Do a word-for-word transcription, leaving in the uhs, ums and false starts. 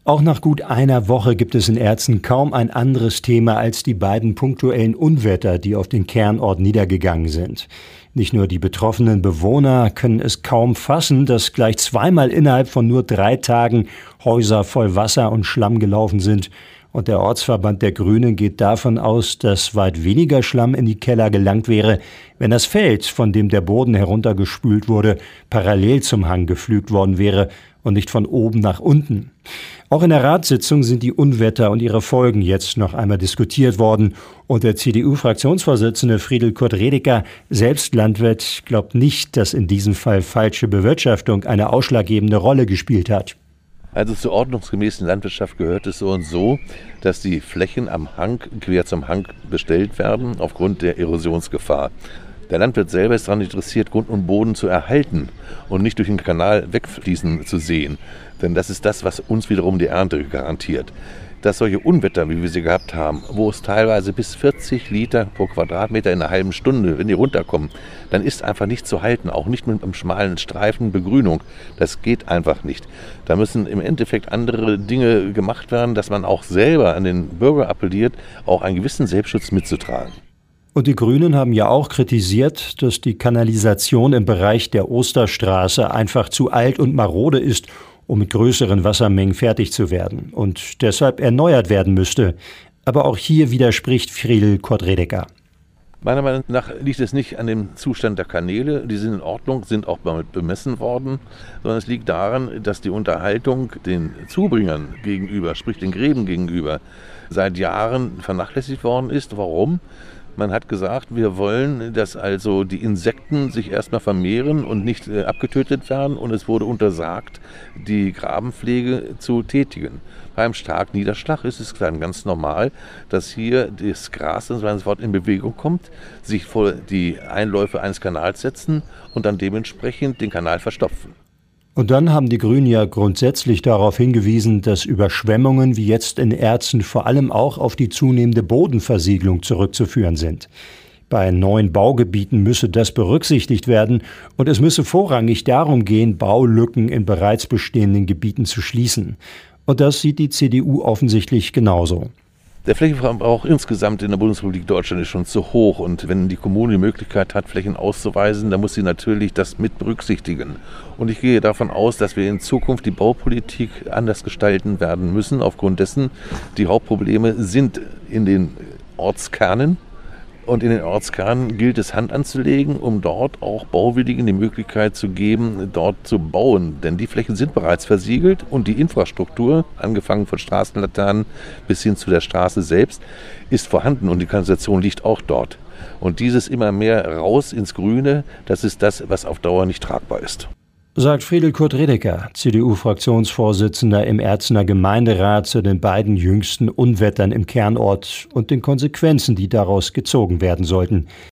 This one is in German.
Auch nach gut einer Woche gibt es in Erzen kaum ein anderes Thema als die beiden punktuellen Unwetter, die auf den Kernort niedergegangen sind. Nicht nur die betroffenen Bewohner können es kaum fassen, dass gleich zweimal innerhalb von nur drei Tagen Häuser voll Wasser und Schlamm gelaufen sind. Und der Ortsverband der Grünen geht davon aus, dass weit weniger Schlamm in die Keller gelangt wäre, wenn das Feld, von dem der Boden heruntergespült wurde, parallel zum Hang gepflügt worden wäre und nicht von oben nach unten. Auch in der Ratssitzung sind die Unwetter und ihre Folgen jetzt noch einmal diskutiert worden. Und der C D U-Fraktionsvorsitzende Friedel Kurt-Redeker, selbst Landwirt, glaubt nicht, dass in diesem Fall falsche Bewirtschaftung eine ausschlaggebende Rolle gespielt hat. Also zur ordnungsgemäßen Landwirtschaft gehört es so und so, dass die Flächen am Hang quer zum Hang bestellt werden aufgrund der Erosionsgefahr. Der Landwirt selber ist daran interessiert, Grund und Boden zu erhalten und nicht durch den Kanal wegfließen zu sehen. Denn das ist das, was uns wiederum die Ernte garantiert. Dass solche Unwetter, wie wir sie gehabt haben, wo es teilweise bis vierzig Liter pro Quadratmeter in einer halben Stunde, wenn die runterkommen, dann ist einfach nicht zu halten, auch nicht mit einem schmalen Streifen Begrünung. Das geht einfach nicht. Da müssen im Endeffekt andere Dinge gemacht werden, dass man auch selber an den Bürger appelliert, auch einen gewissen Selbstschutz mitzutragen. Und die Grünen haben ja auch kritisiert, dass die Kanalisation im Bereich der Osterstraße einfach zu alt und marode ist, um mit größeren Wassermengen fertig zu werden und deshalb erneuert werden müsste. Aber auch hier widerspricht Friedel Kurt-Redeker. Meiner Meinung nach liegt es nicht an dem Zustand der Kanäle, die sind in Ordnung, sind auch damit bemessen worden, sondern es liegt daran, dass die Unterhaltung den Zubringern gegenüber, sprich den Gräben gegenüber, seit Jahren vernachlässigt worden ist. Warum? Man hat gesagt, wir wollen, dass also die Insekten sich erstmal vermehren und nicht äh, abgetötet werden. Und es wurde untersagt, die Grabenpflege zu tätigen. Beim starken Niederschlag ist es dann ganz normal, dass hier das Gras und so weiter in Bewegung kommt, sich vor die Einläufe eines Kanals setzen und dann dementsprechend den Kanal verstopfen. Und dann haben die Grünen ja grundsätzlich darauf hingewiesen, dass Überschwemmungen wie jetzt in Erzen vor allem auch auf die zunehmende Bodenversiegelung zurückzuführen sind. Bei neuen Baugebieten müsse das berücksichtigt werden und es müsse vorrangig darum gehen, Baulücken in bereits bestehenden Gebieten zu schließen. Und das sieht die C D U offensichtlich genauso. Der Flächenverbrauch insgesamt in der Bundesrepublik Deutschland ist schon zu hoch. Und wenn die Kommune die Möglichkeit hat, Flächen auszuweisen, dann muss sie natürlich das mit berücksichtigen. Und ich gehe davon aus, dass wir in Zukunft die Baupolitik anders gestalten werden müssen. Aufgrund dessen, die Hauptprobleme sind in den Ortskernen. Und in den Ortskernen gilt es, Hand anzulegen, um dort auch Bauwilligen die Möglichkeit zu geben, dort zu bauen. Denn die Flächen sind bereits versiegelt und die Infrastruktur, angefangen von Straßenlaternen bis hin zu der Straße selbst, ist vorhanden und die Kanalisation liegt auch dort. Und dieses immer mehr raus ins Grüne, das ist das, was auf Dauer nicht tragbar ist. Sagt Friedel Kurt-Redeker, C D U-Fraktionsvorsitzender im Erzener Gemeinderat, zu den beiden jüngsten Unwettern im Kernort und den Konsequenzen, die daraus gezogen werden sollten.